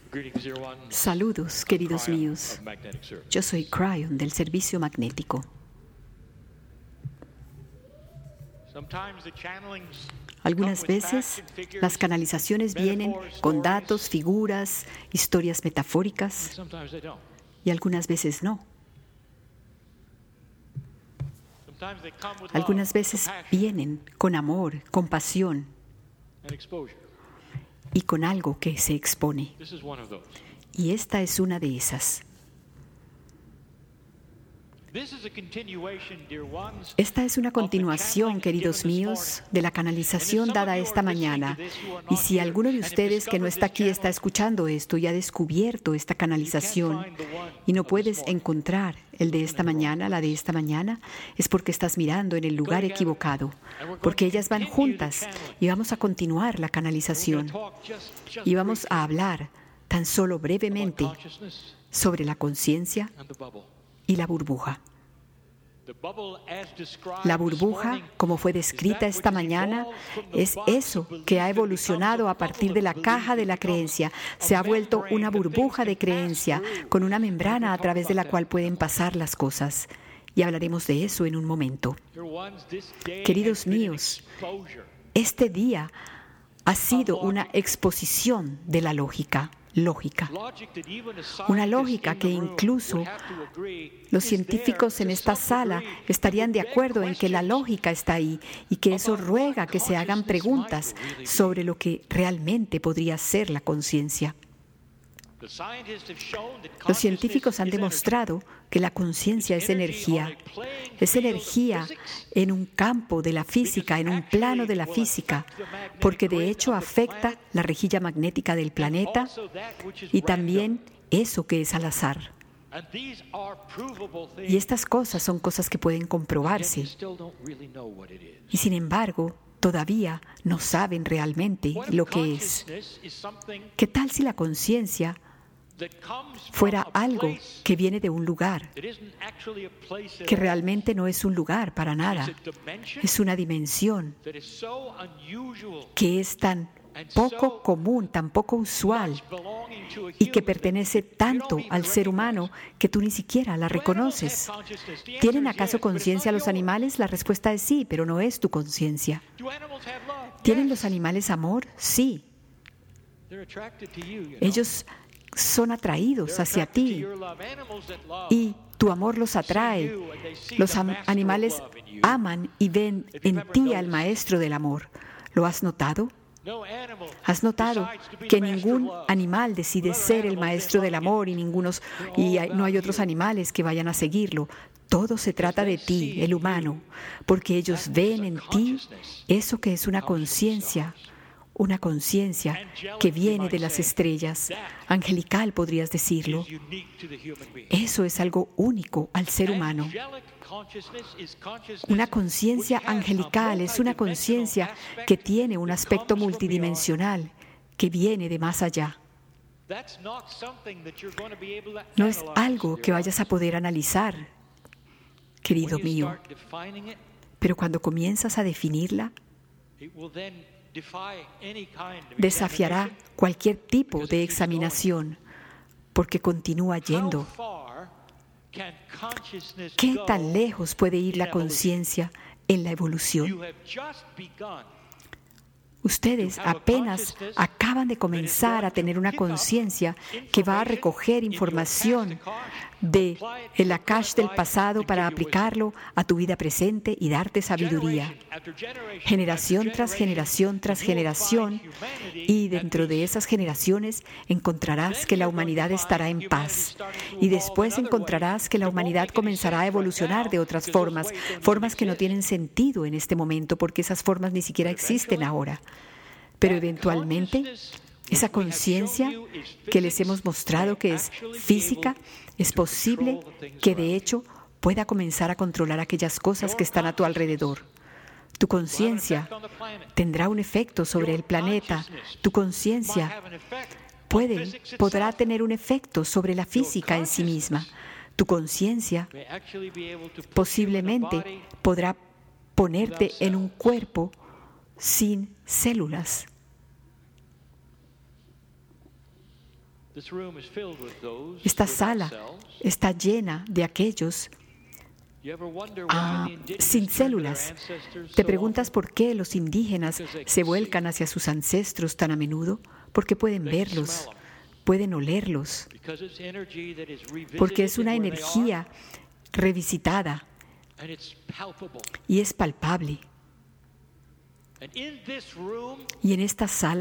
Saludos, queridos míos. Yo soy Cryon del servicio magnético. Algunas veces las canalizaciones vienen con datos, figuras, historias metafóricas y algunas veces no. Algunas veces vienen con amor, compasión y con algo que se expone. Y esta es una de esas. Esta es una continuación, queridos míos, de la canalización dada esta mañana. Y si alguno de ustedes que no está aquí está escuchando esto y ha descubierto esta canalización y no puedes encontrar el de esta mañana, la de esta mañana, es porque estás mirando en el lugar equivocado, porque ellas van juntas y vamos a continuar la canalización y vamos a hablar tan solo brevemente sobre la conciencia y la burbuja. La burbuja, como fue descrita esta mañana, es eso que ha evolucionado a partir de la caja de la creencia. Se ha vuelto una burbuja de creencia con una membrana a través de la cual pueden pasar las cosas. Y hablaremos de eso en un momento. Queridos míos, este día ha sido una exposición de la lógica. Una lógica que incluso los científicos en esta sala estarían de acuerdo en que la lógica está ahí y que eso ruega que se hagan preguntas sobre lo que realmente podría ser la conciencia. Los científicos han demostrado que la conciencia es energía en un campo de la física, en un plano de la física, porque de hecho afecta la rejilla magnética del planeta y también eso que es al azar. Y estas cosas son cosas que pueden comprobarse. Y sin embargo, todavía no saben realmente lo que es. ¿Qué tal si la conciencia fuera algo que viene de un lugar, que realmente no es un lugar para nada? Es una dimensión que es tan poco común, tan poco usual y que pertenece tanto al ser humano que tú ni siquiera la reconoces. ¿Tienen acaso conciencia los animales? La respuesta es sí, pero no es tu conciencia. ¿Tienen los animales amor? Sí. Ellos son atraídos hacia ti y tu amor los atrae. Los animales aman y ven en ti al maestro del amor. ¿Lo has notado? ¿Has notado que ningún animal decide ser el maestro del amor y no hay otros animales que vayan a seguirlo? Todo se trata de ti, el humano, porque ellos ven en ti eso que es una conciencia que viene de las estrellas, angelical podrías decirlo. Eso es algo único al ser humano. Una conciencia angelical es una conciencia que tiene un aspecto multidimensional, que viene de más allá. No es algo que vayas a poder analizar, querido mío, pero cuando comienzas a definirla, desafiará cualquier tipo de examinación, porque continúa yendo. ¿Qué tan lejos puede ir la conciencia en la evolución? Ustedes apenas acaban de comenzar a tener una conciencia que va a recoger información del Akash del pasado para aplicarlo a tu vida presente y darte sabiduría. Generación tras generación tras generación, y dentro de esas generaciones encontrarás que la humanidad estará en paz. Y después encontrarás que la humanidad comenzará a evolucionar de otras formas que no tienen sentido en este momento, porque esas formas ni siquiera existen ahora. Pero eventualmente, esa conciencia que les hemos mostrado que es física, es posible que de hecho pueda comenzar a controlar aquellas cosas que están a tu alrededor. Tu conciencia tendrá un efecto sobre el planeta. Tu conciencia podrá tener un efecto sobre la física en sí misma. Tu conciencia posiblemente podrá ponerte en un cuerpo sin células. Esta sala está llena de aquellos sin células. ¿Te preguntas por qué los indígenas se vuelcan hacia sus ancestros tan a menudo? Porque pueden verlos, pueden olerlos, porque es una energía revisitada y es palpable. Y en esta sala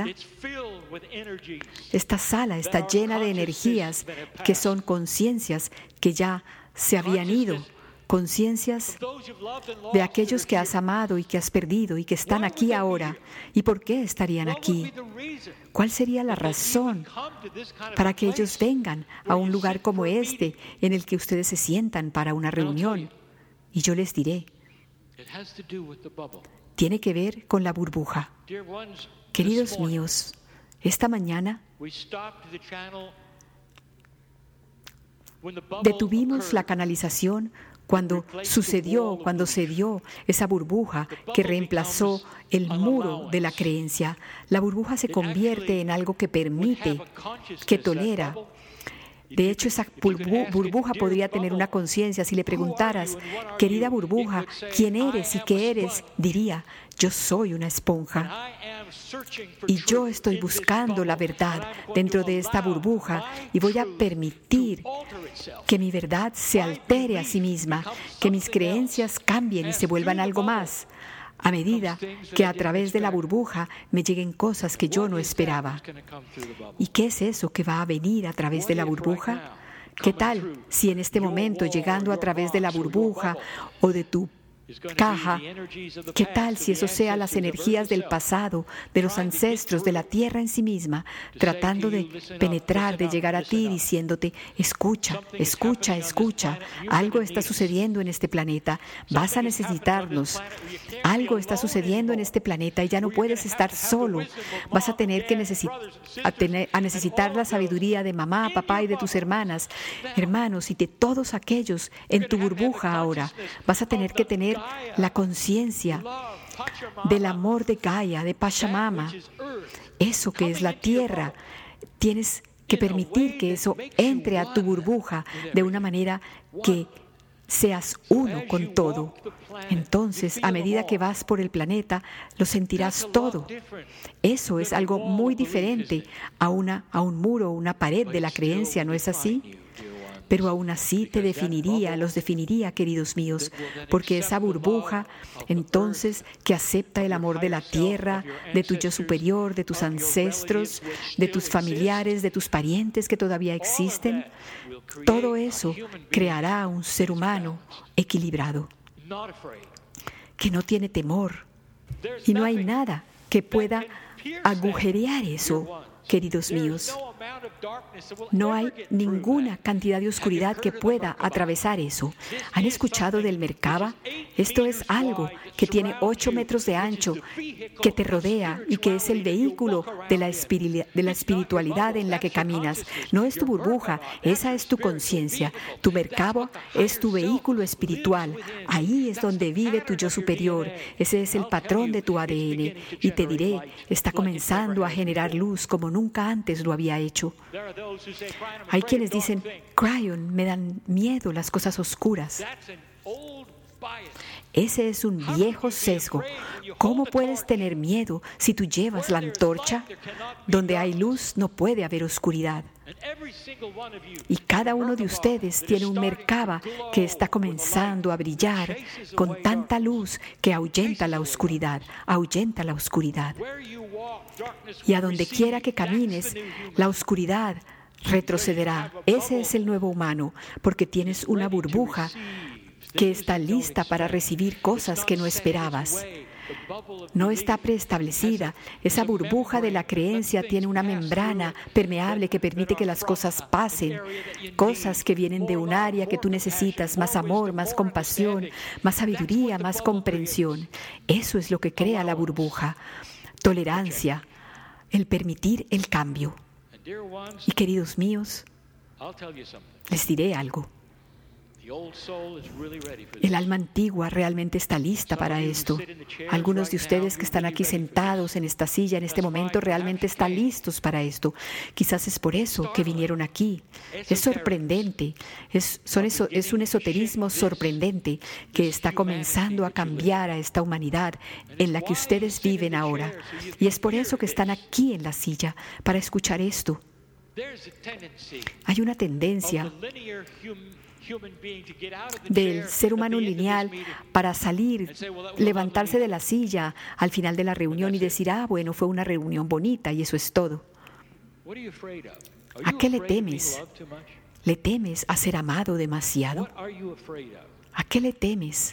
está llena de energías que son conciencias que ya se habían ido, conciencias de aquellos que has amado y que has perdido y que están aquí ahora. ¿Y por qué estarían aquí? ¿Cuál sería la razón para que ellos vengan a un lugar como este en el que ustedes se sientan para una reunión? Y yo les diré, tiene que ver con la burbuja. Queridos míos, esta mañana detuvimos la canalización cuando se dio esa burbuja que reemplazó el muro de la creencia. La burbuja se convierte en algo que permite, que tolera. De hecho, esa burbuja podría tener una conciencia. Si le preguntaras, querida burbuja, ¿quién eres y qué eres? Diría, yo soy una esponja y yo estoy buscando la verdad dentro de esta burbuja y voy a permitir que mi verdad se altere a sí misma, que mis creencias cambien y se vuelvan algo más, a medida que a través de la burbuja me lleguen cosas que yo no esperaba. ¿Y qué es eso que va a venir a través de la burbuja? ¿Qué tal si en este momento, llegando a través de la burbuja o de tu caja, qué tal si eso sea las energías del pasado, de los ancestros, de la tierra en sí misma, tratando de penetrar, de llegar a ti, diciéndote, escucha, escucha, escucha, algo está sucediendo en este planeta, vas a necesitarnos, algo está sucediendo en este planeta y ya no puedes estar solo, vas a tener que necesitar la sabiduría de mamá, papá y de tus hermanas, hermanos y de todos aquellos en tu burbuja ahora, vas a tener que tener la conciencia del amor de Gaia, de Pachamama, eso que es la tierra. Tienes que permitir que eso entre a tu burbuja de una manera que seas uno con todo. Entonces, a medida que vas por el planeta, lo sentirás todo. Eso es algo muy diferente a un muro o una pared de la creencia, ¿no es así? Pero aún así los definiría, queridos míos, porque esa burbuja, entonces, que acepta el amor de la tierra, de tu yo superior, de tus ancestros, de tus familiares, de tus parientes que todavía existen, todo eso creará un ser humano equilibrado, que no tiene temor. Y no hay nada que pueda agujerear eso, queridos míos. No hay ninguna cantidad de oscuridad que pueda atravesar eso. ¿Han escuchado del Merkaba? Esto es algo que tiene 8 metros de ancho, que te rodea y que es el vehículo de la espiritualidad en la que caminas. No es tu burbuja, esa es tu conciencia. Tu Merkaba es tu vehículo espiritual. Ahí es donde vive tu yo superior. Ese es el patrón de tu ADN. Y te diré, está comenzando a generar luz como nunca antes lo había hecho. Hay quienes dicen, Cryon, me dan miedo las cosas oscuras. Ese es un viejo sesgo. ¿Cómo puedes tener miedo si tú llevas la antorcha? Donde hay luz no puede haber oscuridad. Y cada uno de ustedes tiene un Merkaba que está comenzando a brillar con tanta luz que ahuyenta la oscuridad, ahuyenta la oscuridad. Y a donde quiera que camines, la oscuridad retrocederá. Ese es el nuevo humano, porque tienes una burbuja que está lista para recibir cosas que no esperabas. No está preestablecida. Esa burbuja de la creencia tiene una membrana permeable que permite que las cosas pasen. Cosas que vienen de un área que tú necesitas, más amor, más compasión, más sabiduría, más comprensión. Eso es lo que crea la burbuja. Tolerancia, el permitir el cambio. Y queridos míos, les diré algo. El alma antigua realmente está lista para esto. Algunos de ustedes que están aquí sentados en esta silla en este momento realmente están listos para esto. Quizás es por eso que vinieron aquí. Es sorprendente. Es un esoterismo sorprendente que está comenzando a cambiar a esta humanidad en la que ustedes viven ahora. Y es por eso que están aquí en la silla, para escuchar esto. Hay una tendencia del ser humano lineal para salir, levantarse de la silla al final de la reunión y decir, bueno, fue una reunión bonita y eso es todo. ¿A qué le temes? ¿Le temes a ser amado demasiado? ¿A qué le temes?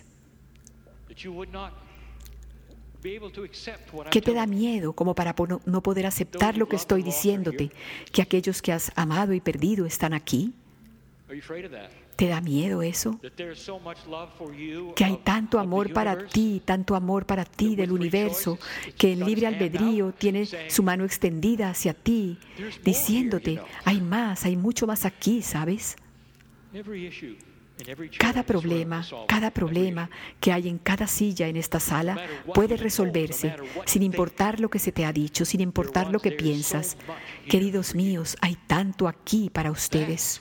¿Qué te da miedo como para no poder aceptar lo que estoy diciéndote? ¿Que aquellos que has amado y perdido están aquí? ¿Te da miedo eso? Que hay tanto amor para ti del universo, que el libre albedrío tiene su mano extendida hacia ti, diciéndote, hay mucho más aquí, ¿sabes? Cada problema que hay en cada silla en esta sala puede resolverse sin importar lo que se te ha dicho, sin importar lo que piensas. Queridos míos, hay tanto aquí para ustedes.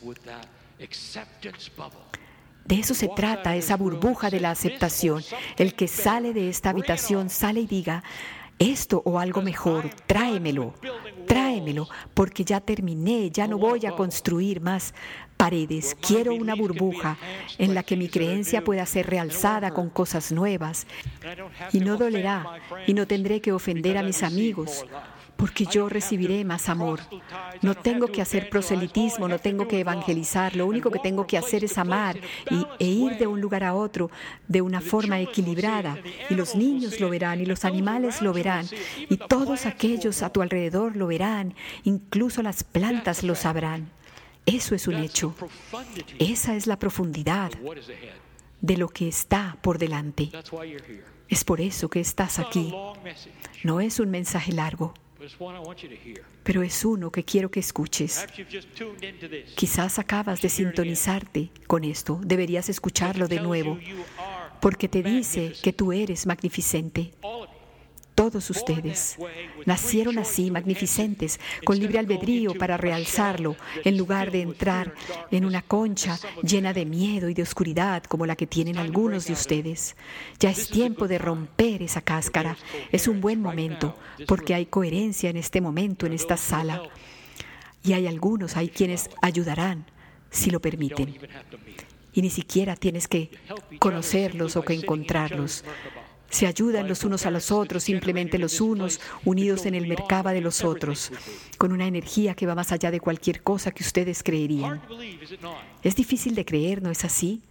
De eso se trata, esa burbuja de la aceptación. El que sale de esta habitación sale y diga, esto o algo mejor, tráemelo, porque ya terminé, ya no voy a construir más paredes. Quiero una burbuja en la que mi creencia pueda ser realzada con cosas nuevas y no dolerá y no tendré que ofender a mis amigos, porque yo recibiré más amor. No tengo que hacer proselitismo, no tengo que evangelizar, lo único que tengo que hacer es amar e ir de un lugar a otro de una forma equilibrada. Y los niños lo verán, y los animales lo verán, y todos aquellos a tu alrededor lo verán, incluso las plantas lo sabrán. Eso es un hecho. Esa es la profundidad de lo que está por delante. Es por eso que estás aquí. No es un mensaje largo, pero es uno que quiero que escuches. Quizás acabas de sintonizarte con esto. Deberías escucharlo de nuevo, porque te dice que tú eres magnificente. Todos ustedes nacieron así, magnificentes, con libre albedrío para realzarlo, en lugar de entrar en una concha llena de miedo y de oscuridad como la que tienen algunos de ustedes. Ya es tiempo de romper esa cáscara. Es un buen momento, porque hay coherencia en este momento, en esta sala. Y hay quienes ayudarán, si lo permiten. Y ni siquiera tienes que conocerlos o que encontrarlos. Se ayudan los unos a los otros, simplemente los unos unidos en el Merkaba de los otros, con una energía que va más allá de cualquier cosa que ustedes creerían. Es difícil de creer, ¿no es así?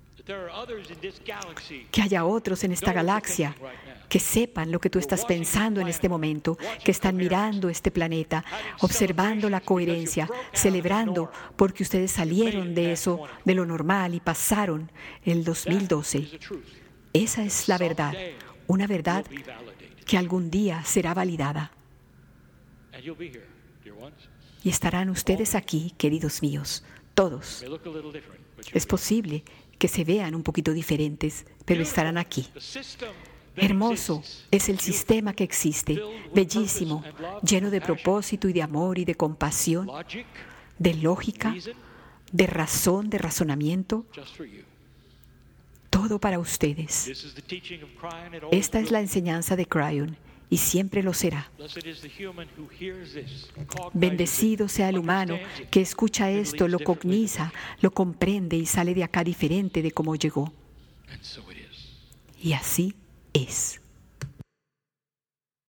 Que haya otros en esta galaxia que sepan lo que tú estás pensando en este momento, que están mirando este planeta, observando la coherencia, celebrando porque ustedes salieron de eso, de lo normal, y pasaron el 2012. Esa es la verdad, una verdad que algún día será validada. Y estarán ustedes aquí, queridos míos, todos. Es posible que se vean un poquito diferentes, pero estarán aquí. Hermoso es el sistema que existe, bellísimo, lleno de propósito y de amor y de compasión, de lógica, de razón, de razonamiento. Todo para ustedes. Esta es la enseñanza de Kryon y siempre lo será. Bendecido sea el humano que escucha esto, lo cogniza, lo comprende y sale de acá diferente de cómo llegó. Y así es.